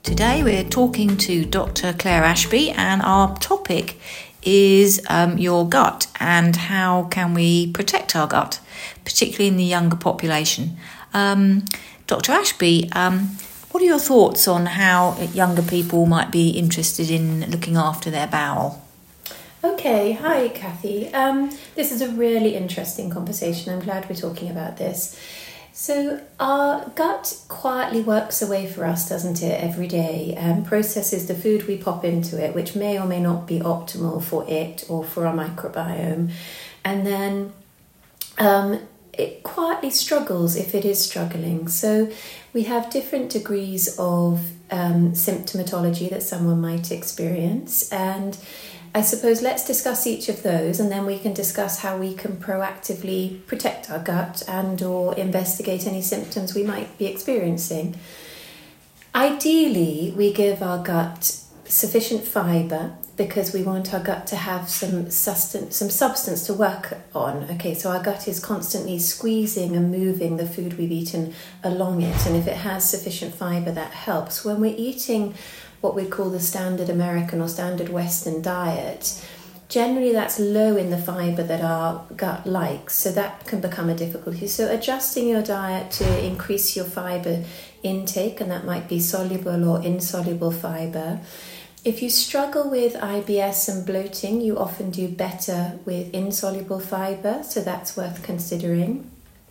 Today we're talking to Dr. Claire Ashby, and our topic is your gut and how can we protect our gut, particularly in the younger population. Dr. Ashby, what are your thoughts on how younger people might be interested in looking after their bowel? Okay, hi Kathy. This is a really interesting conversation. I'm glad we're talking about this. So our gut quietly works away for us, doesn't it, every day, and processes the food we pop into it, which may or may not be optimal for it or for our microbiome. And then it quietly struggles if it is struggling. So we have different degrees of symptomatology that someone might experience, and I suppose let's discuss each of those, and then we can discuss how we can proactively protect our gut and or investigate any symptoms we might be experiencing. Ideally, we give our gut sufficient fibre because we want our gut to have some substance to work on. Okay, so our gut is constantly squeezing and moving the food we've eaten along it, and if it has sufficient fibre, that helps. When we're eating what we call the standard American or standard Western diet, generally that's low in the fibre that our gut likes, so that can become a difficulty. So adjusting your diet to increase your fibre intake, and that might be soluble or insoluble fibre. If you struggle with IBS and bloating, you often do better with insoluble fibre, so that's worth considering.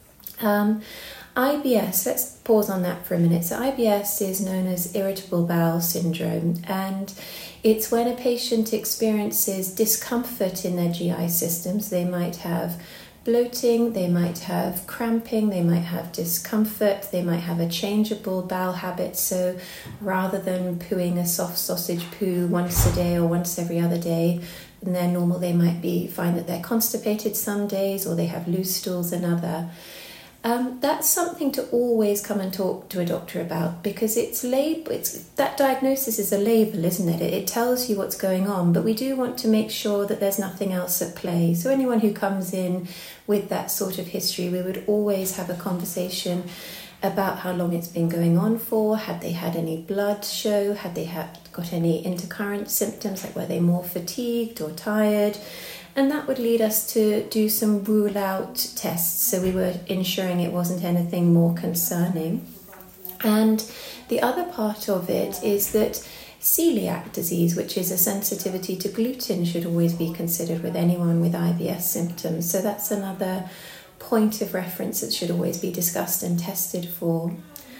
IBS, let's pause on that for a minute. So IBS is known as irritable bowel syndrome, and it's when a patient experiences discomfort in their GI systems. They might have bloating, they might have cramping, they might have discomfort, they might have a changeable bowel habit. So rather than pooing a soft sausage poo once a day or once every other day, and they're normal, they might find that they're constipated some days, or they have loose stools another. That's something to always come and talk to a doctor about, because that diagnosis is a label, isn't it? It tells you what's going on, but we do want to make sure that there's nothing else at play. So anyone who comes in with that sort of history, we would always have a conversation about how long it's been going on for, had they had any blood show, had they got any intercurrent symptoms, like were they more fatigued or tired. And that would lead us to do some rule-out tests, so we were ensuring it wasn't anything more concerning. And the other part of it is that celiac disease, which is a sensitivity to gluten, should always be considered with anyone with IBS symptoms. So that's another point of reference that should always be discussed and tested for.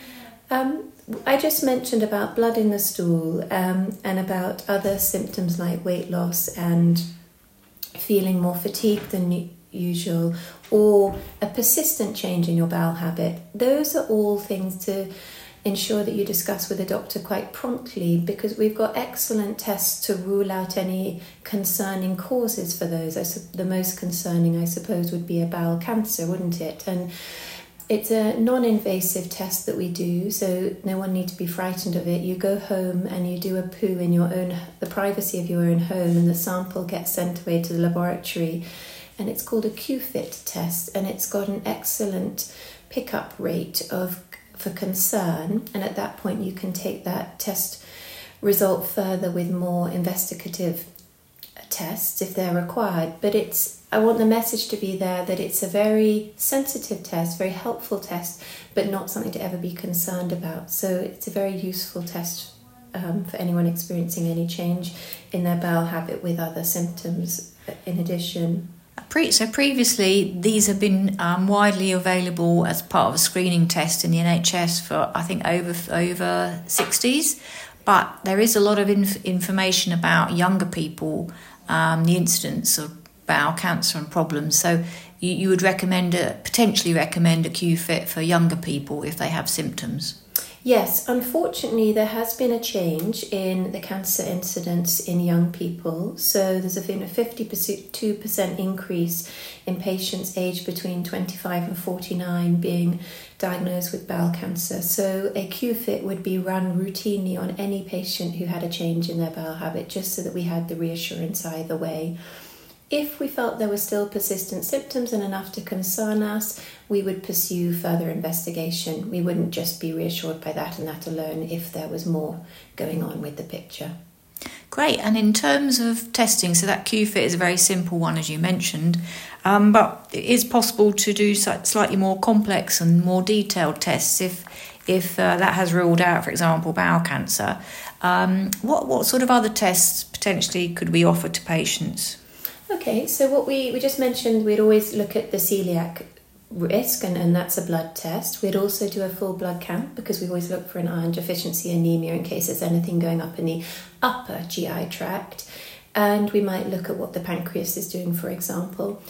I just mentioned about blood in the stool and about other symptoms like weight loss and feeling more fatigued than usual, or a persistent change in your bowel habit. Those are all things to ensure that you discuss with a doctor quite promptly, because we've got excellent tests to rule out any concerning causes for those. The most concerning, I suppose, would be a bowel cancer, wouldn't it? And it's a non-invasive test that we do, so no one needs to be frightened of it. You go home and you do a poo in the privacy of your own home, and the sample gets sent away to the laboratory, and it's called a Q-FIT test, and it's got an excellent pickup rate for concern, and at that point you can take that test result further with more investigative tests if they're required. But I want the message to be there that it's a very sensitive test, very helpful test, but not something to ever be concerned about. So it's a very useful test for anyone experiencing any change in their bowel habit with other symptoms in addition. So previously, these have been widely available as part of a screening test in the NHS for, I think, over 60s. But there is a lot of information about younger people, the incidence of bowel cancer and problems. So you would potentially recommend a Q-FIT for younger people if they have symptoms. Yes, unfortunately there has been a change in the cancer incidence in young people. So there's been a 52% increase in patients aged between 25 and 49 being diagnosed with bowel cancer. So a Q-FIT would be run routinely on any patient who had a change in their bowel habit, just so that we had the reassurance either way. If we felt there were still persistent symptoms and enough to concern us, we would pursue further investigation. We wouldn't just be reassured by that and that alone if there was more going on with the picture. Great. And in terms of testing, so that QFIT is a very simple one, as you mentioned, but it is possible to do slightly more complex and more detailed tests if that has ruled out, for example, bowel cancer. What sort of other tests potentially could we offer to patients? Okay, so what we just mentioned, we'd always look at the celiac risk, and that's a blood test. We'd also do a full blood count because we always look for an iron deficiency anemia in case there's anything going up in the upper GI tract. And we might look at what the pancreas is doing, for example.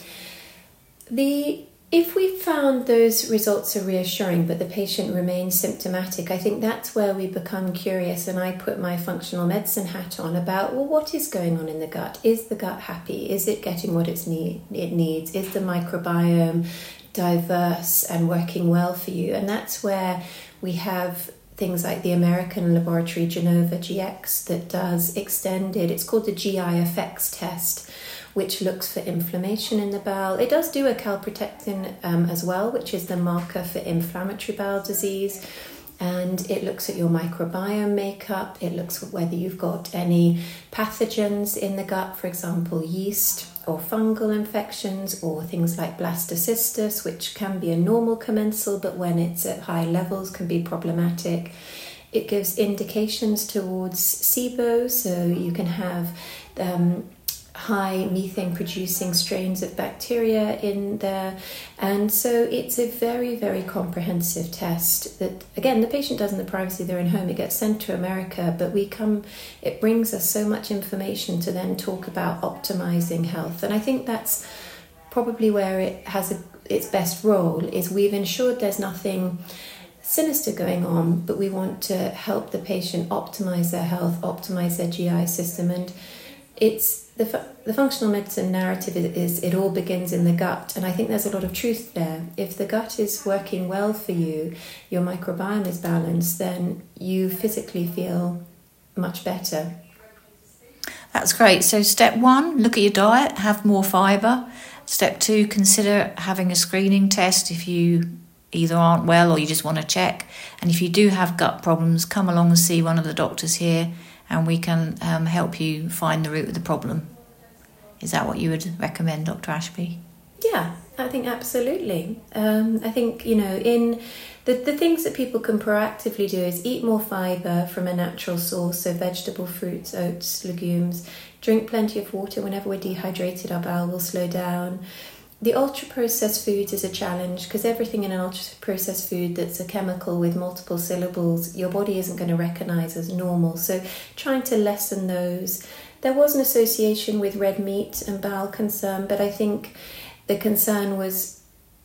If we found those results are reassuring but the patient remains symptomatic, I think that's where we become curious, and I put my functional medicine hat on about, well, what is going on in the gut? Is the gut happy? Is it getting what it needs? Is the microbiome diverse and working well for you? And that's where we have things like the American laboratory Genova GX that does extended, it's called the GI effects test, which looks for inflammation in the bowel. It does do a calprotectin as well, which is the marker for inflammatory bowel disease. And it looks at your microbiome makeup. It looks at whether you've got any pathogens in the gut, for example, yeast or fungal infections, or things like blastocystis, which can be a normal commensal, but when it's at high levels can be problematic. It gives indications towards SIBO, so you can have high methane producing strains of bacteria in there, and so it's a very, very comprehensive test that, again, the patient does in the privacy of their own home. It gets sent to America, but it brings us so much information to then talk about optimizing health. And I think that's probably where it has its best role, is we've ensured there's nothing sinister going on, but we want to help the patient optimize their health, optimize their GI system. And it's the functional medicine narrative is it all begins in the gut, and I think there's a lot of truth there. If the gut is working well for you, your microbiome is balanced, then you physically feel much better. That's great. So step 1, look at your diet, have more fibre. Step 2, consider having a screening test if you either aren't well or you just want to check. And if you do have gut problems, come along and see one of the doctors here, and we can help you find the root of the problem. Is that what you would recommend, Dr. Ashby? Yeah, I think absolutely. I think, in the things that people can proactively do is eat more fibre from a natural source, so vegetable, fruits, oats, legumes, drink plenty of water. Whenever we're dehydrated, our bowel will slow down. The ultra-processed foods is a challenge because everything in an ultra-processed food that's a chemical with multiple syllables, your body isn't going to recognise as normal. So trying to lessen those. There was an association with red meat and bowel concern, but I think the concern was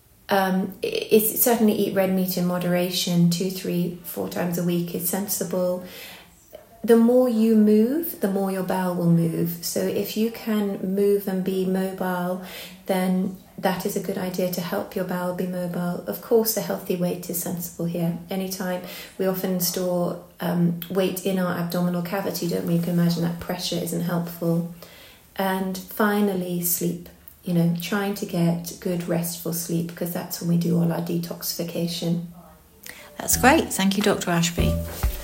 certainly eat red meat in moderation, 2, 3, 4 times a week is sensible. The more you move, the more your bowel will move. So if you can move and be mobile, then that is a good idea to help your bowel be mobile. Of course, a healthy weight is sensible here. Anytime we often store weight in our abdominal cavity, don't we? You can imagine that pressure isn't helpful. And finally, sleep. Trying to get good restful sleep, because that's when we do all our detoxification. That's great. Thank you, Dr. Ashby.